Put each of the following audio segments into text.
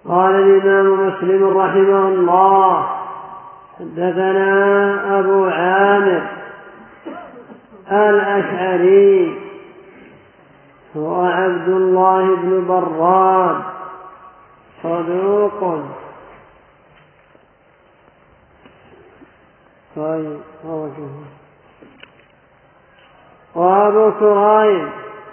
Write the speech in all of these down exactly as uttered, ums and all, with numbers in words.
قال الإمام مسلم رحمه الله: حدثنا أبو عامر الأشعري هو عبد الله بن براد صدوق وأبو كريم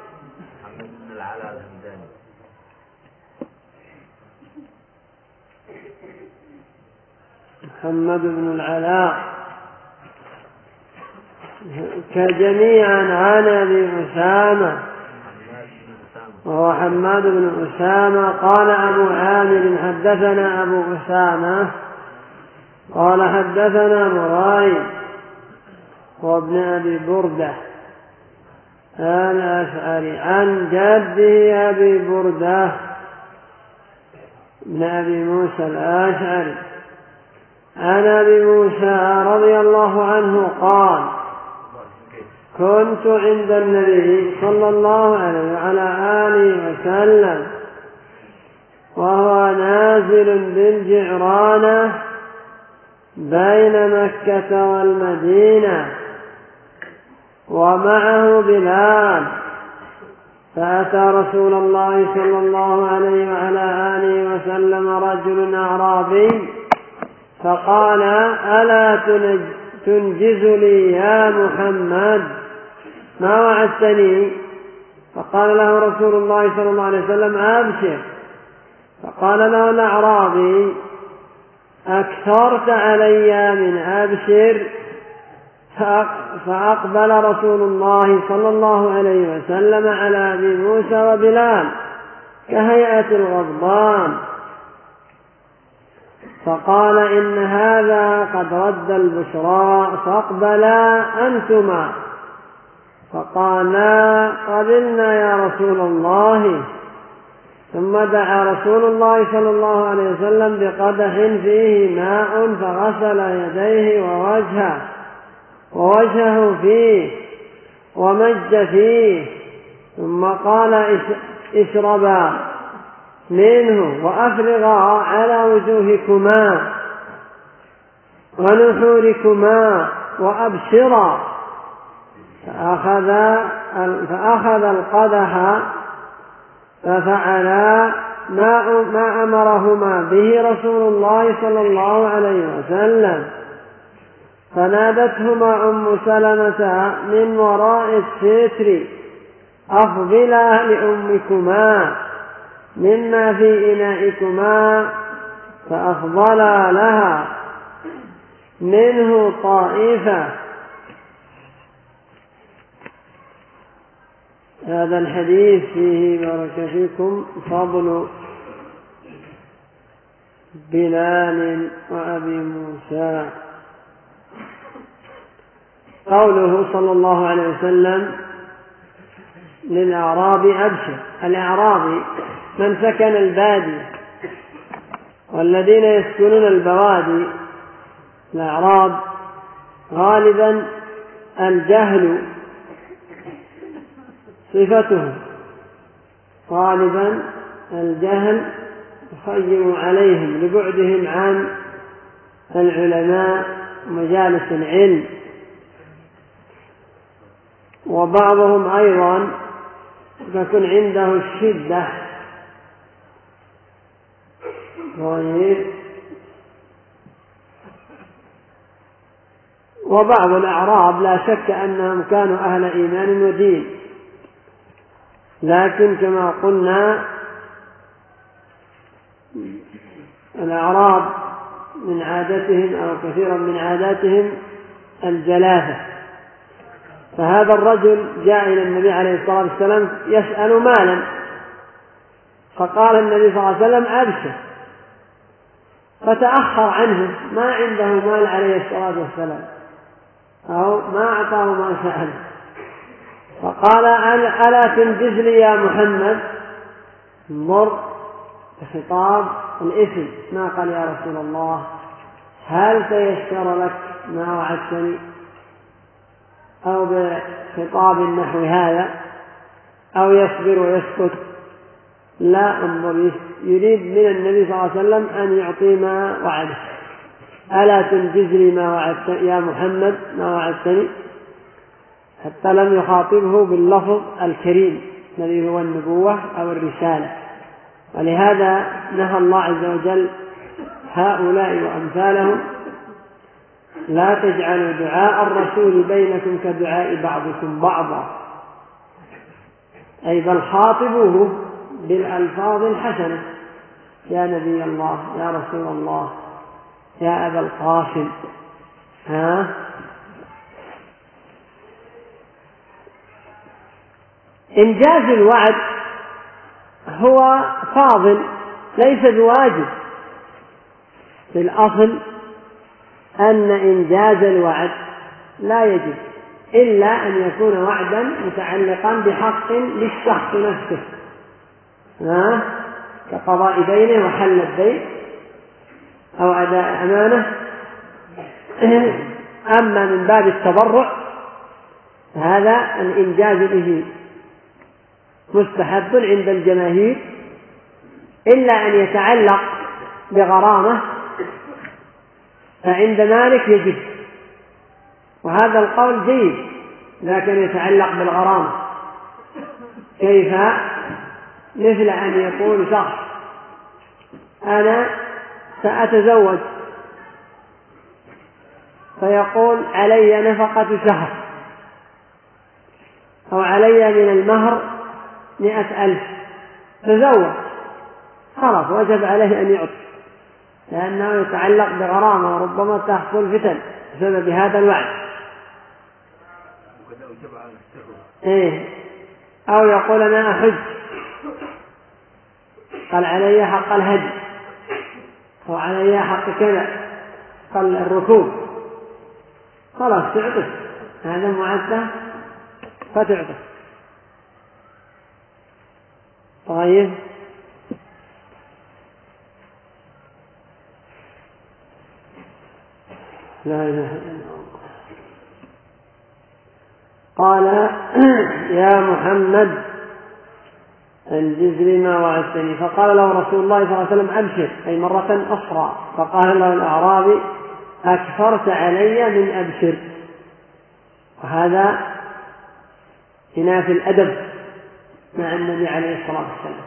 محمد بن العلاء كجميعا عن أبي أسامة وهو حماد بن أسامة. قال أبو عامر: حدثنا أبو أسامة قال حدثنا مرائي وابن أبي بردة الأشعري عن جده أبي بردة بن أبي موسى الأشعري عن أبي موسى رضي الله عنه قال: كنت عند النبي صلى الله عليه وعلى آله وسلم وهو نازل بالجعرانة بين مكة والمدينة ومعه بلال، فأتى رسول الله صلى الله عليه وعلى آله وسلم رجل أعرابي فقال: ألا تنجز لي يا محمد ما وعدتني؟ فقال له رسول الله صلى الله عليه وسلم: أبشر. فقال له الأعرابي: أكثرت علي من أبشر؟ فأقبل رسول الله صلى الله عليه وسلم على أبي موسى وبلال كهيئة الغضبان فقال: إن هذا قد رد البشرى فاقبلا أنتما. فقالا: قبلنا يا رسول الله. ثم دعا رسول الله صلى الله عليه وسلم بقدح فيه ماء فغسل يديه ووجهه ووجهه فيه ومج فيه، ثم قال: اشربا منه وأفرغا على وجوهكما ونحوركما وأبشرا. فأخذ, فأخذ القدح ففعلا ما أمرهما به رسول الله صلى الله عليه وسلم. فنادتهما أم سلمة من وراء الستر: أفضلا لأمكما مما في إنائكما. فأفضلا لها منه طائفة. هذا الحديث فيه بارك فيكم فضل بلال وأبي موسى. قوله صلى الله عليه وسلم للأعرابي: أبشر. الأعرابي من سكن البادية، والذين يسكنون البوادي الأعراب غالبا الجهل صفته، غالبا الجهل يخيم عليهم لبعدهم عن العلماء ومجالس العلم. وبعضهم أيضا تكون عنده الشدة طيب. وبعض الأعراب لا شك أنهم كانوا أهل إيمان ودين، لكن كما قلنا الأعراب من عادتهم أو كثيرا من عاداتهم الجلافة. فهذا الرجل جاء إلى النبي عليه الصلاة والسلام يسأل مالا، فقال النبي صلى الله عليه وسلم: أبشر. فتأخر عنه، ما عنده مال عليه الصلاة والسلام أو ما أعطاه ما سأل. فقال: ألا تنجز لي يا محمد؟ انظر بخطاب الإثم، ما قال: يا رسول الله هل تيسر لك ما وعدتني؟ أو بخطاب نحو هذا، أو يصبر ويسكت. لا، انظر يريد من النبي صلى الله عليه وسلم أن يعطي ما وعده. ألا تنجز لي ما وعدتني يا محمد ما وعدتني، حتى لم يخاطبه باللفظ الكريم الذي هو النبوة أو الرسالة. ولهذا نهى الله عز وجل هؤلاء وأمثالهم: لا تجعلوا دعاء الرسول بينكم كدعاء بعضكم بعضا، أي بل خاطبوه بالألفاظ الحسنة: يا نبي الله، يا رسول الله، يا أبا القاسم. ها إنجاز الوعد هو فاضل ليس بواجب. في الأصل أن إنجاز الوعد لا يجب إلا أن يكون وعدا متعلقا بحق للشخص نفسه، ها كقضاء دينه وحل الدين أو أداء أمانة. أما من باب التبرع هذا الإنجاز به مستحب عند الجماهير، إلا أن يتعلق بغرامة فعند مالك يجب، وهذا القول جيد لكن يتعلق بالغرامة. كيف؟ مثل أن يقول شخص: أنا سأتزوج، فيقول علي نفقة شهر، أو علي من المهر مئة ألف، تزوج، خلاص وجب عليه أن يعطي، لأنه يتعلق بغرامة وربما تحصل فتن بسبب هذا الوعد. إيه؟ أو يقول أنا أحج، قال علي حق الهدي، أو علي حق كذا، قال الركوب، خلاص تعطي، هذا معدة فتعطي. طيب، لا إله إلا الله. قال: يا محمد انجز لي ما وعدتني. فقال له رسول الله صلى الله عليه وسلم: أبشر، أي مرة أخرى. فقال له الأعرابي: أكثرت علي من أبشر. وهذا ينافي الأدب مع النبي عليه الصلاة والسلام،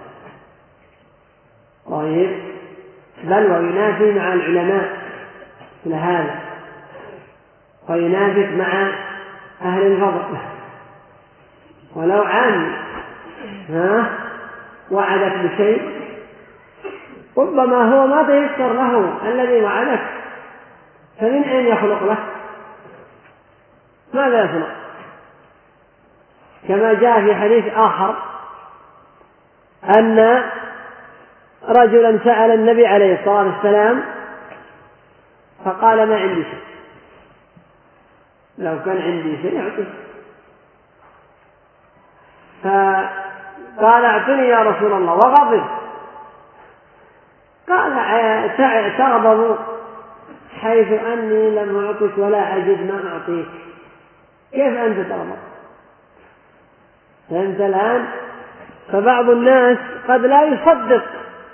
طيب، بل وينافي مع العلماء لهذا، وينافي مع أهل الفضل. ولو عام ها وعدك بشيء ربما هو ما تيسر له الذي وعدك، فمن أين يخلق له؟ ماذا يصنع؟ كما جاء في حديث آخر أن رجلا سأل النبي عليه الصلاة والسلام فقال: ما عندي شيء. لو كان عندي شيء أعطيه. فقال: أعطني يا رسول الله، وغضب. قال: تغضب حيث أني لم أعطك ولا أجد ما أعطيك، كيف أنت تغضب؟ فأنت الآن، فبعض الناس قد لا يصدق،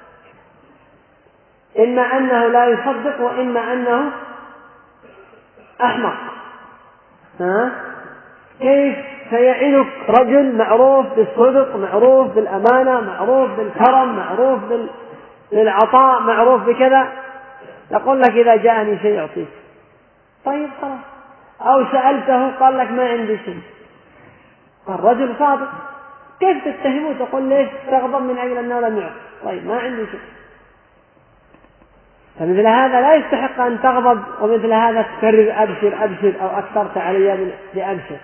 إما أنه لا يصدق وإما أنه أحمق. ها؟ كيف سيعينك رجل معروف بالصدق، معروف بالأمانة، معروف بالكرم، معروف بالعطاء، معروف بكذا، يقول لك إذا جاءني شيء أعطيك؟ طيب خلاص. أو سألته قال لك ما عندي شيء، الرجل صادق، كيف تتهمه تقول ليش تغضب من أجل أنه لم يعطي؟ طيب ما عندي شيء. فمثل هذا لا يستحق أن تغضب، ومثل هذا تكرر أبشر أبشر أو أكثرت علي من لأبشر.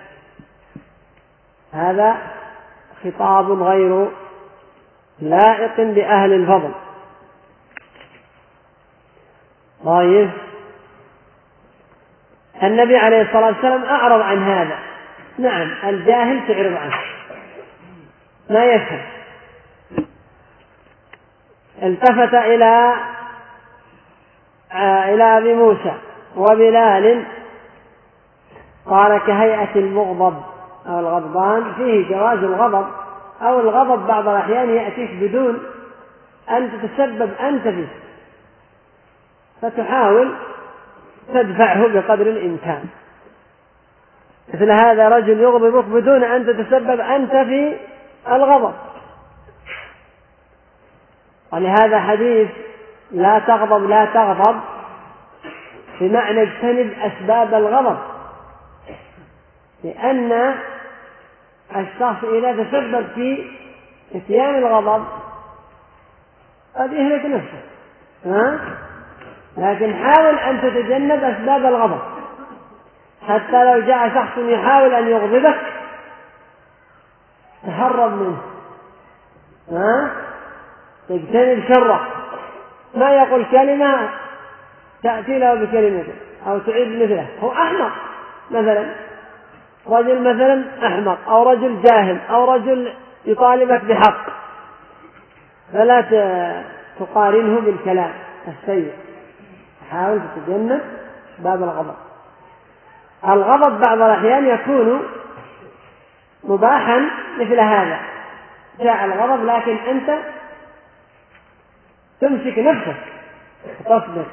هذا خطاب غير لائق بأهل الفضل. طيب، النبي عليه الصلاة والسلام أعرض عن هذا. نعم، الجاهل تعرض عنه، ما يفهم. التفت إلى إلى أبي موسى وبلال قال: كهيئة المغضب أو الغضبان. فيه جواز الغضب، أو الغضب بعض الأحيان يأتيك بدون أن تتسبب أنت فيه، فتحاول تدفعه بقدر الإمكان. مثل هذا رجل يغضبك بدون أن تتسبب أنت في الغضب. ولهذا حديث لا تغضب لا تغضب بمعنى اجتنب أسباب الغضب، لأن الشخص إذا تسبب في اتيان الغضب قد يهلك نفسه، ها؟ لكن حاول أن تتجنب أسباب الغضب. حتى لو جاء شخص يحاول أن يغضبك تهرب منه، ها؟ تجتنب شره، ما يقول كلمة تأتي له بكلمة أو تعيد مثله. هو أحمق مثلا، رجل مثلا أحمق أو رجل جاهل أو رجل يطالبك بحق، فلا تقارنه بالكلام السيء، حاول تتجنب باب الغضب. الغضب بعض الأحيان يكون مباحا مثل هذا، جاء الغضب لكن أنت تمسك نفسك وتصبر،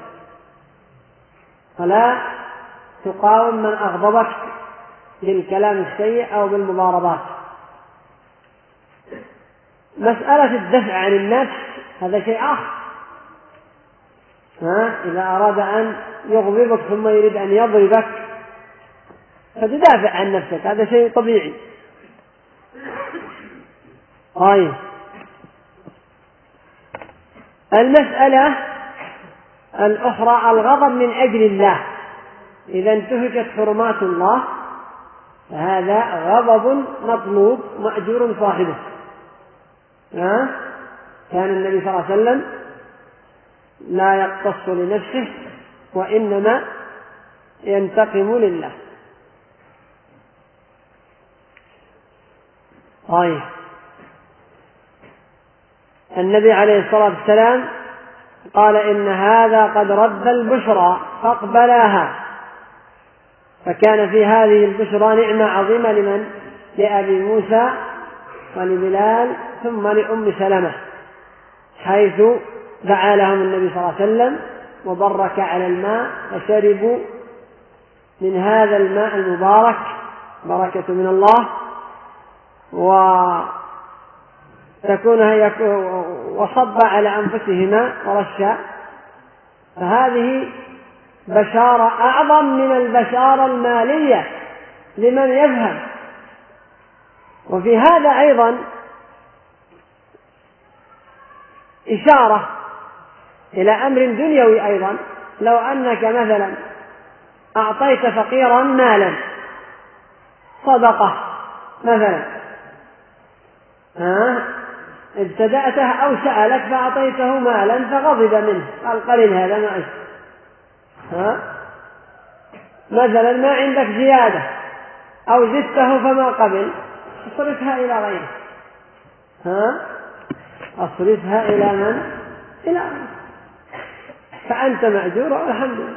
فلا تقاوم من أغضبك بالكلام السيء أو بالمضاربات. مسألة الدفع عن النفس هذا شيء آخر، ها؟ إذا أراد أن يغضبك ثم يريد أن يضربك فتدافع عن نفسك، هذا شيء طبيعي. طيب، المسألة الأخرى الغضب من أجل الله، إذا انتهكت حرمات الله فهذا غضب مطلوب مأجور صاحبه. ها؟ كان النبي صلى الله عليه وسلم لا يقتص لنفسه وإنما ينتقم لله. طيب، النبي عليه الصلاة والسلام قال إن هذا قد رد البشرى فاقبلاها، فكان في هذه البشرى نعمة عظيمة لمن؟ لأبي موسى ولبلال ثم لأم سلمة، حيث دعا لهم النبي صلى الله عليه وسلم وبرك على الماء فشربوا من هذا الماء المبارك بركة من الله، وتكون وصب على أنفسهما ورشا. فهذه بشارة أعظم من البشارة المالية لمن يفهم. وفي هذا أيضا إشارة إلى أمر دنيوي أيضا. لو أنك مثلا أعطيت فقيرا مالا صدقة مثلا، ها؟ ابتدأته أو سألك فأعطيته مالا فغضب منه، قال قليل هذا ما أشتري، ها؟ مثلا ما عندك زيادة أو زدته فما قبل، أصرفها إلى غيره، ها؟ أصرفها إلى من؟ إلى غيره، فأنت مأجور والحمد لله.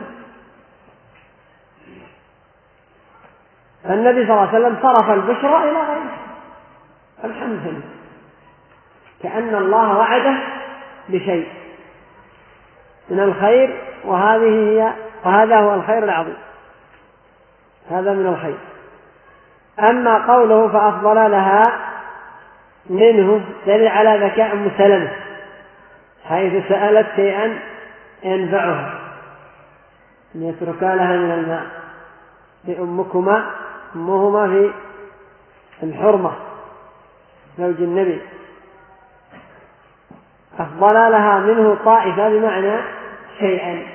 فالنبي صلى الله عليه وسلم صرف البشرى إلى غيره، الحمد لله، كأن الله وعده بشيء من الخير، وهذه هي وهذا هو الخير العظيم، هذا من الخير. أما قوله فأفضل لها منه دليل على ذكاء أم سلمة، حيث سألت شيئا ينفعها أن يتركا لها من الماء، لأمكما أمهما في الحرمة زوج النبي، أفضل لها منه طائفة بمعنى شيئا.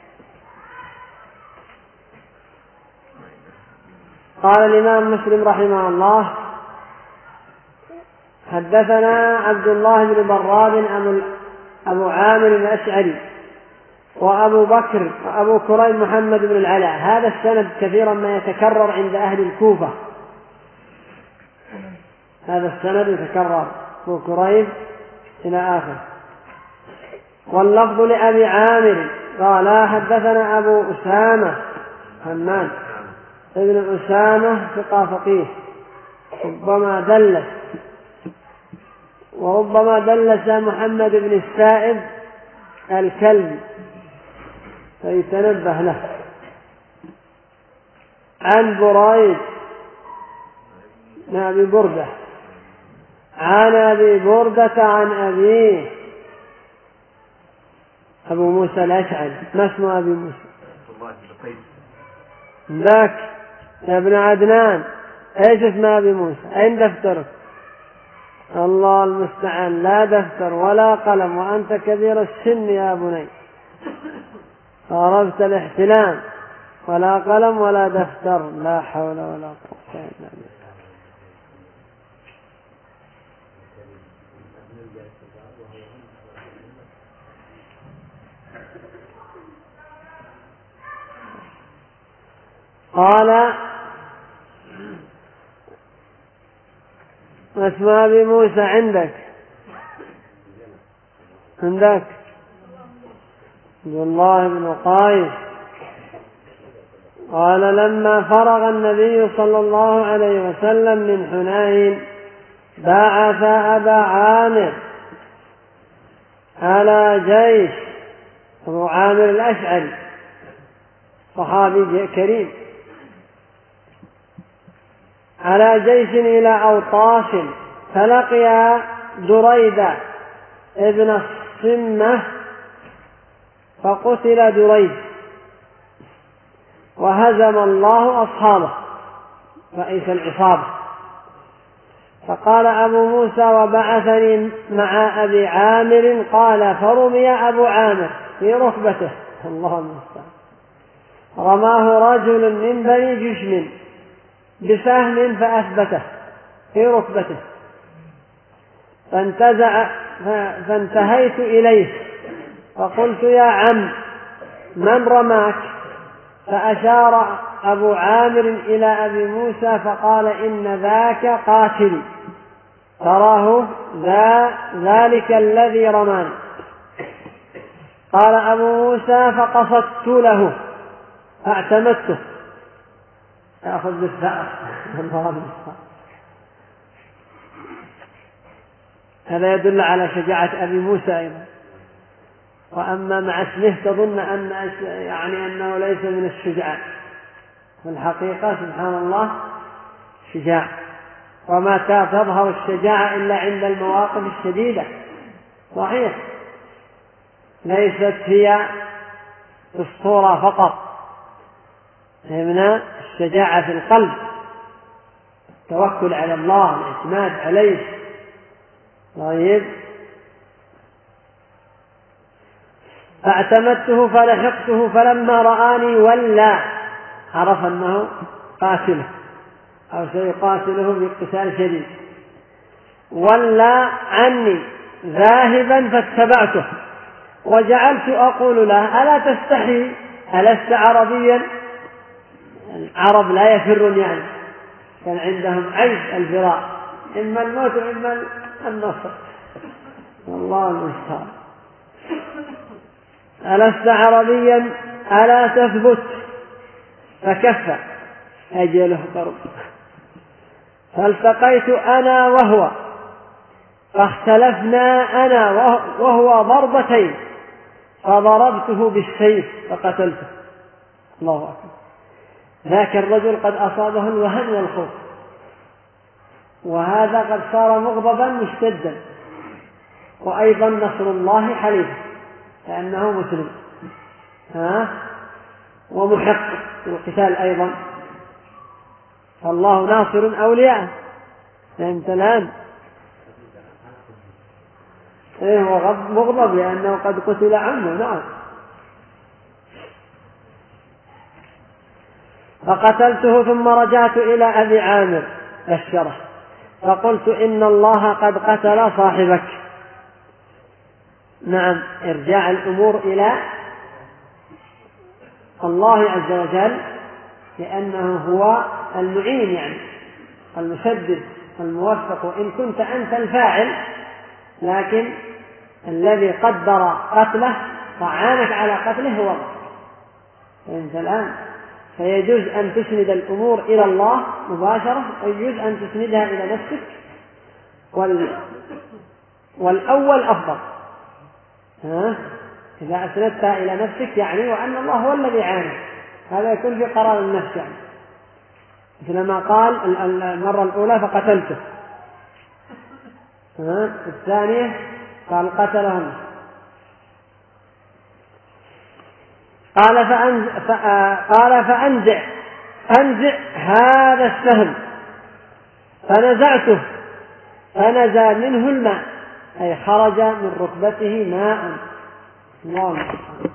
قال الإمام مسلم رحمه الله حدثنا عبد الله بن براد أبو عامر الأشعري وأبو بكر وأبو كريم محمد بن العلاء. هذا السند كثيرا ما يتكرر عند أهل الكوفة، هذا السند يتكرر أبو كريم إلى آخر. واللفظ لأبي عامر قال حدثنا أبو أسامة حماد ابن أسامة ثقة فقيه ربما دلس، وربما دلس محمد بن السائب الكلب فيتنبه له. عن بريد بن أبي بردة عن أبي بردة عن أبيه أبو موسى الأشعري. ما اسم أبي موسى؟ ذاك يا ابن عدنان. ايش اسم أبي موسى؟ أين دفترك؟ الله المستعان. لا دفتر ولا قلم وأنت كبير السن يا بني، قاربت الاحتلام. ولا قلم ولا دفتر. لا حول ولا قوة إلا بالله. قال اسم أبي موسى عندك عندك عبد الله بن قيس. قال لما فرغ النبي صلى الله عليه وسلم من حنين بعث أبا عامر على جيش. أبو عامر الأشعري صحابي كريم. على جيش إلى أوطاس فلقي دريد ابن الصمة فقتل دريد وهزم الله أصحابه رئيس العصابة. فقال أبو موسى وبعثني مع أبي عامر. قال فرمي أبو عامر في ركبته. الله المستعان. رماه رجل من بني جشم بسهم فأثبته في ركبته فانتزع فانتهيت إليه فقلت يا عم من رماك؟ فأشار أبو عامر إلى أبي موسى فقال إن ذاك قاتل تراه ذا ذلك الذي رماني. قال أبو موسى فقصدت له فاعتمدته. يأخذ بالثأر. هذا يدل على شجاعة أبي موسى أيضا. وأما مع اسمه تظن أن يعني أنه ليس من الشجاع، في الحقيقة سبحان الله شجاع. وما تظهر الشجاعة إلا عند المواقف الشديدة. صحيح ليست هي الصورة فقط، فهمنا الشجاعة في القلب، التوكل على الله، الاعتماد عليه. طيب فاعتمدته فلحقته فلما رآني ولى، عرف أنه قاتله أو سيقاتله بقتال شديد، ولى عني ذاهبا فاتبعته وجعلت أقول له ألا تستحي ألست عربيا؟ العرب لا يفرون، يعني كان عندهم عيب الفراء، إما الموت وإما النصر. والله المستعان. ألست عربيا ألا تثبت؟ فكف أجله قرب. فالتقيت أنا وهو فاختلفنا أنا وهو ضربتين فضربته بالسيف فقتلته. الله أكبر. ذاك الرجل قد أصابه الوهن والخوف، وهذا قد صار مغضبا مشتدا، وأيضا نصر الله حليف لأنه مسلم ها ومحق في القتال أيضا، فالله ناصر أولياءه. فهمت الآن؟ إيه هو مغضب لأنه قد قتل عمه. نعم. فقتلته ثم رجعت إلى أبي عامر بشره فقلت إن الله قد قتل صاحبك. نعم، ارجاع الأمور إلى الله عز وجل، لأنه هو المعين يعني المسدد الموفق، وإن كنت أنت الفاعل لكن الذي قدر قتله وعانك على قتله هو الله. فأنت الآن فيجوز أن تسند الأمور إلى الله مباشرة، ويجوز أن تسندها إلى نفسك والأول أفضل. ها؟ إذا أسندتها إلى نفسك يعني وأن الله هو الذي عانى، هذا يكون في قرار النفس يعني، مثل ما قال المرة الأولى فقتلته، ها؟ الثانية قال قتلهم. قال فأنزع, قال فأنزع أنزع هذا السهم، فنزعته فنزى منه الماء، أي خرج من ركبته ماء. الله.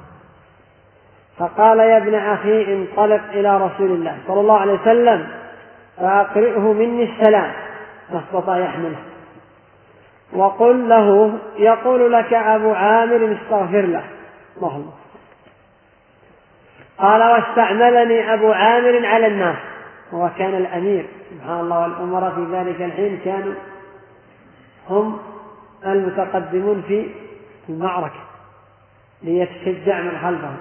فقال يا ابن أخي انطلق إلى رسول الله صلى الله عليه وسلم فأقرئه مني السلام، ما استطاع يحمله، وقل له يقول لك أبو عامر استغفر له. الله. قال واستعملني أبو عامر على الناس، هو كان الأمير سبحان الله، والأمراء في ذلك الحين كانوا هم المتقدمون في المعركة ليتشجع من خلفهم.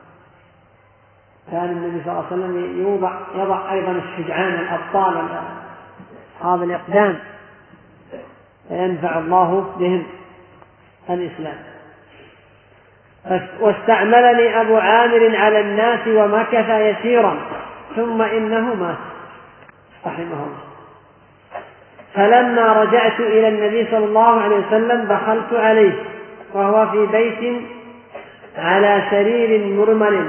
كان النبي صلى الله عليه وسلم يوضع يضع أيضا الشجعان الأبطال أصحاب الإقدام فينفع الله بهم الإسلام. واستعملني أبو عامر على الناس ومكث يسيرا ثم إنه مات رحمه الله. فلما رجعت إلى النبي صلى الله عليه وسلم دخلت عليه وهو في بيت على سرير مرمل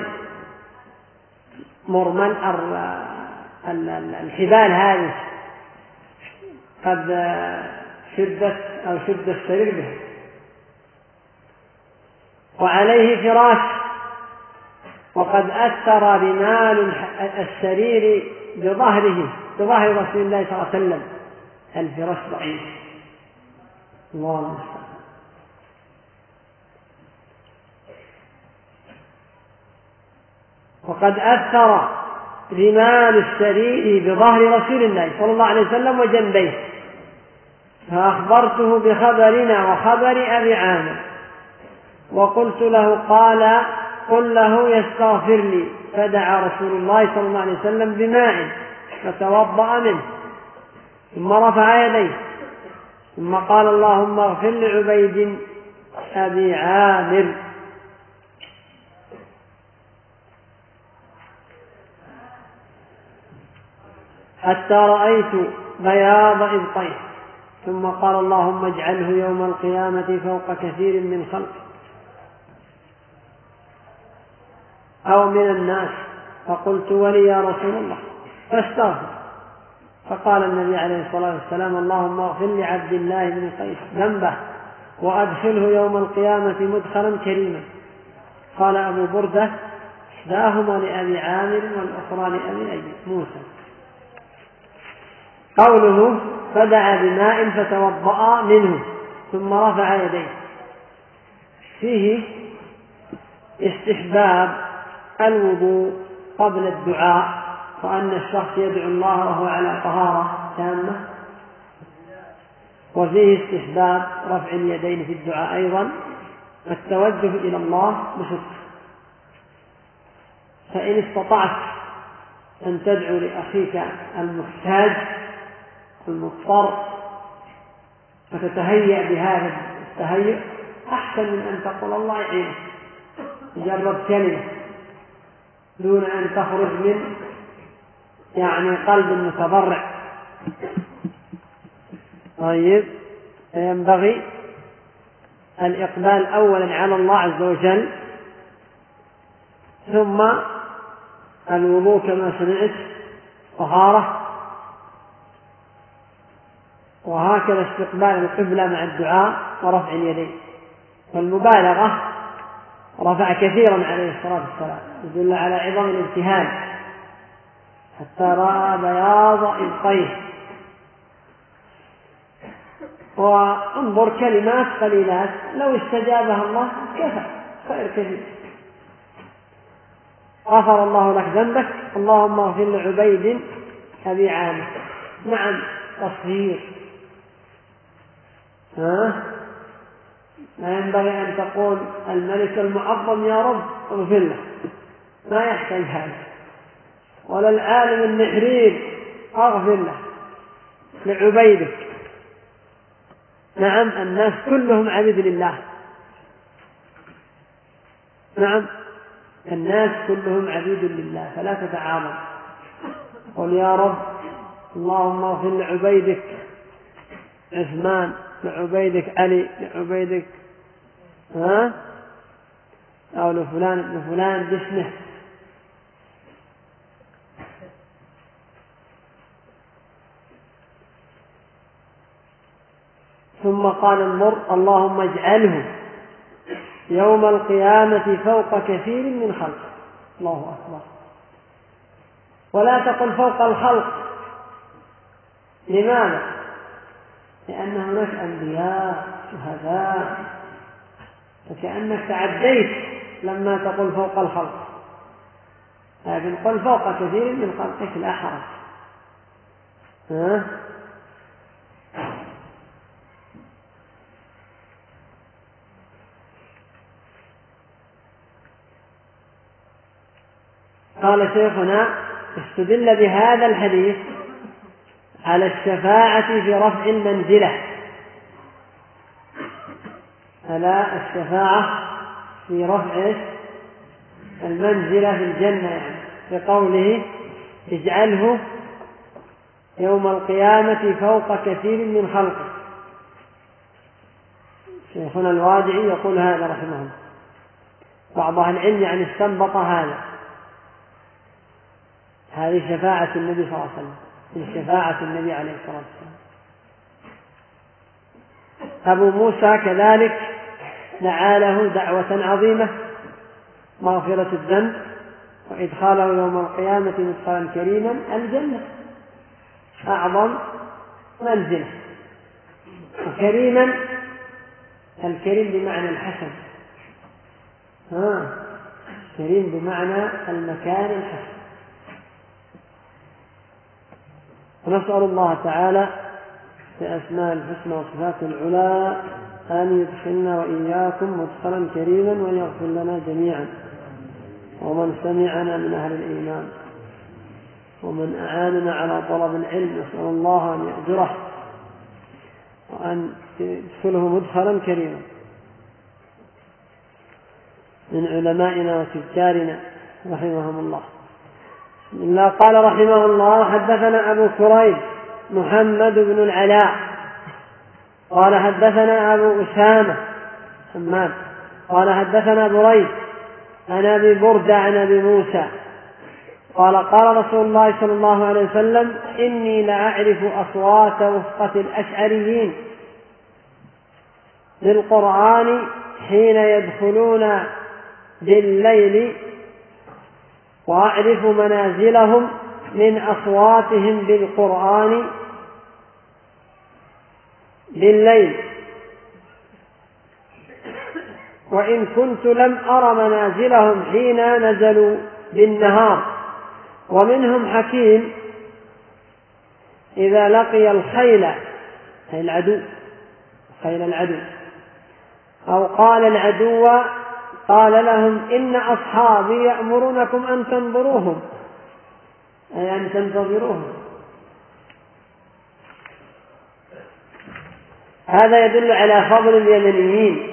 مرمل الحبال هذه قد شدت أو شد السرير به، وعليه فراش، وقد أثر رمال السرير بظهره بظهر رسول الله صلى الله عليه وسلم، الفراش ضعيف. الله المستعان. وقد أثر رمال السرير بظهر رسول الله صلى الله عليه وسلم وجنبيه، فأخبرته بخبرنا وخبر أبي عامر وقلت له قال قل له يستغفر لي، فدعا رسول الله صلى الله عليه وسلم بماء فتوضأ منه ثم رفع يديه ثم قال اللهم اغفر لعبيد أبي عامر. حتى رأيت بياض إبطيه ثم قال اللهم اجعله يوم القيامة فوق كثير من خلقه أو من الناس. فقلت ولي يا رسول الله، فاستغفر. فقال النبي عليه الصلاة والسلام اللهم اغفر لعبد الله بن قيس ذنبه وأدخله يوم القيامة مدخلا كريما. قال أبو بردة إحداهما لأبي عامر والأخرى لأبي أيوب موسى. قوله فدعا بماء فتوضأ منه ثم رفع يديه فيه استحباب الوضوء قبل الدعاء، وأن الشخص يدعو الله وهو على طهارة تامة، وفيه استحباب رفع اليدين في الدعاء أيضا، التوجه إلى الله بصدق. فإن استطعت أن تدعو لأخيك المحتاج المضطر فتتهيأ بهذا التهيؤ أحسن من أن تقول الله يعينك، مجرد كلمة دون أن تخرج من يعني قلب متضرع. طيب، ينبغي الإقبال أولا على الله عز وجل، ثم الوضوء كما سمعت طهارة، وهكذا استقبال القبلة مع الدعاء ورفع اليدين. والمبالغة رفع كثيرا عليه الصلاة والسلام يدل على عظم الامتهان حتى رأى بياض إبطيه. وانظر كلمات قليلات لو استجابها الله كفى خير كثير. غفر الله لك ذنبك اللهم اغفر لعبيد أبي عامر. نعم تصغير، ها لا ينبغي أن تقول الملك المعظم يا رب اغفر له، ما يحتاج هذا. ولا العالم النحرير اغفر له لعبيدك، نعم الناس كلهم عبيد لله. نعم الناس كلهم عبيد لله، فلا تتعاظم. قل يا رب اللهم اغفر لعبيدك عثمان، لعبيدك علي، لعبيدك ها أو لفلان ابن فلان باسمه. ثم قال المر اللهم اجعله يوم القيامة فوق كثير من خلقه. الله أكبر. ولا تقل فوق الخلق. لماذا؟ لأن هناك أنبياء شهداء، فكأنك تعديت لما تقول فوق الخلق، لكن قل فوق كثير من خلقك لا حرج. ها؟ قال شيخنا استدل بهذا الحديث على الشفاعة في رفع المنزلة، على الشفاعة في رفع المنزلة في الجنة، يعني بقوله اجعله يوم القيامة فوق كثير من خلقه. شيخنا الوادعي يقول هذا رحمه الله. بعض أهل العلم يعني استنبط هذا، هذه شفاعة النبي صلى الله عليه وسلم، من شفاعة النبي عليه الصلاة والسلام. أبو موسى كذلك دعا له دعوة عظيمة، مغفرة الذنب وإدخاله يوم القيامة مدخلا كريما الجنة، أعظم منزلة. وكريما، الكريم بمعنى الحسن، ها كريم بمعنى المكان الحسن. ونسأل الله تعالى بأسماء الحسنى وصفاته العلى أن يدخلنا وإياكم مدخلا كريما، وأن يغفر لنا جميعا، ومن سمعنا من أهل الإيمان، ومن أعاننا على طلب العلم نسأل الله أن يأجره وأن يدخله مدخلا كريما من علمائنا وتجارنا رحمهم الله. بسم الله. قال رحمه الله حدثنا أبو كريب محمد بن العلاء قال حدثنا أبو أسامة حماد قال حدثنا بريد عن أبي بردة عن أبي موسى قال قال رسول الله صلى الله عليه وسلم إني لأعرف أصوات وفقة الأشعريين بالقرآن حين يدخلون بالليل، وأعرف منازلهم من أصواتهم بالقرآن بالليل، وإن كنت لم أر منازلهم حين نزلوا بالنهار. ومنهم حكيم إذا لقي الخيل، أي العدو، خيل العدو، أو قال العدو قال لهم إن أصحابي يأمرونكم أن تنظروهم، أي أن تنتظروهم. هذا يدل على فضل اليمنيين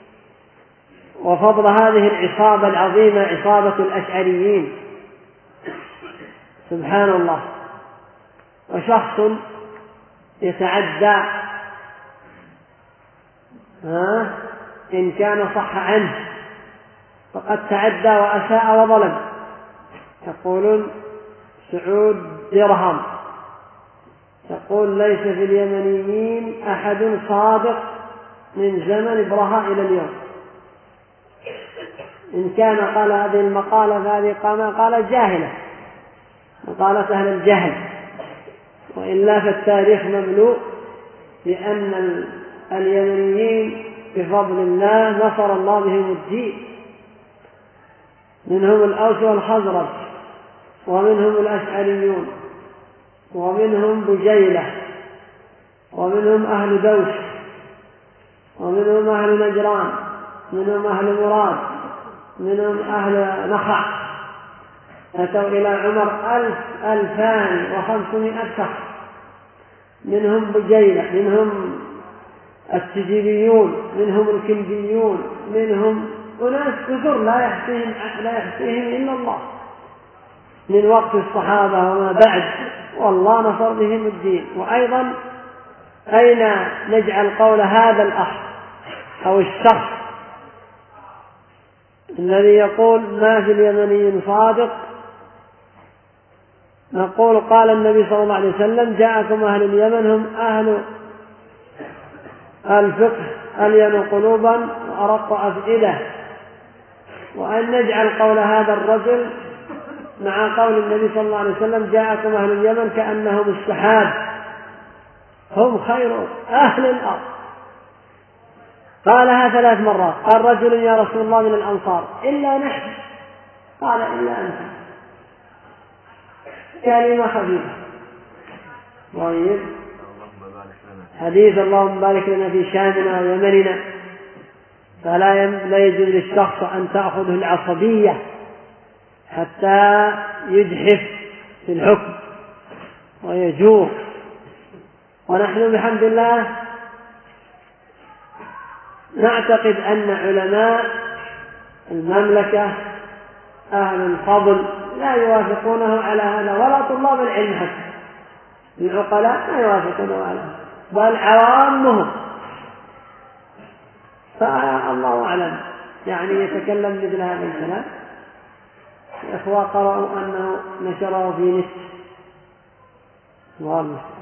وفضل هذه العصابة العظيمة، عصابة الأشعريين. سبحان الله. وشخص يتعدى ها إن كان صح عنه فقد تعدى وأساء وظلم. يقولون سعود درهم يقول ليس في اليمنيين أحد صادق من زمن إبرهاء إلى اليوم. إن كان قال هذه المقالة فهذه قال جاهلة، مقالة أهل الجهل، وإلا فالتاريخ مملوء لأن اليمنيين بفضل الله نصر الله بهم الدين. منهم الأوس والخزرج، ومنهم الأشعريون، ومنهم بجيلة، ومنهم أهل دوس، ومنهم أهل نجران، منهم أهل مراد، منهم أهل نخع. أتوا إلى عمر ألف ألفان وخمسمائة شخص، منهم بجيلة، منهم التجيبيون، منهم الكنديون، منهم أناس كثر لا يحصيهم لا يحصيهم إلا الله من وقت الصحابة وما بعد، والله نصر بهم الدين. وأيضا أين نجعل قول هذا الأخ أو الشخص الذي يقول ما في اليمني صادق؟ نقول قال النبي صلى الله عليه وسلم جاءكم أهل اليمن هم أهل الفقه ألين قلوبا وأرق أفئدة. وأن نجعل قول هذا الرجل مع قول النبي صلى الله عليه وسلم جاءكم أهل اليمن كأنهم السحاب هم خير أهل الأرض. قالها ثلاث مرات. قال رجل يا رسول الله من الأنصار إلا نحن، قال إلا أنت، كلمة خفيفة. طيب حديث اللهم بارك لنا في شامنا ويمننا، فلا لا يجوز للشخص أن تأخذه العصبية حتى يجحف في الحكم ويجور. ونحن بحمد الله نعتقد أن علماء المملكة أهل الفضل لا يوافقونه على هذا، ولا طلاب العلم حتى العقلاء لا يوافقونه على هذا، بل عوامهم. فالله أعلم يعني يتكلم مثل هذا الكلام. الإخوة قرأوا أنه نشره في نت. الله المستعان.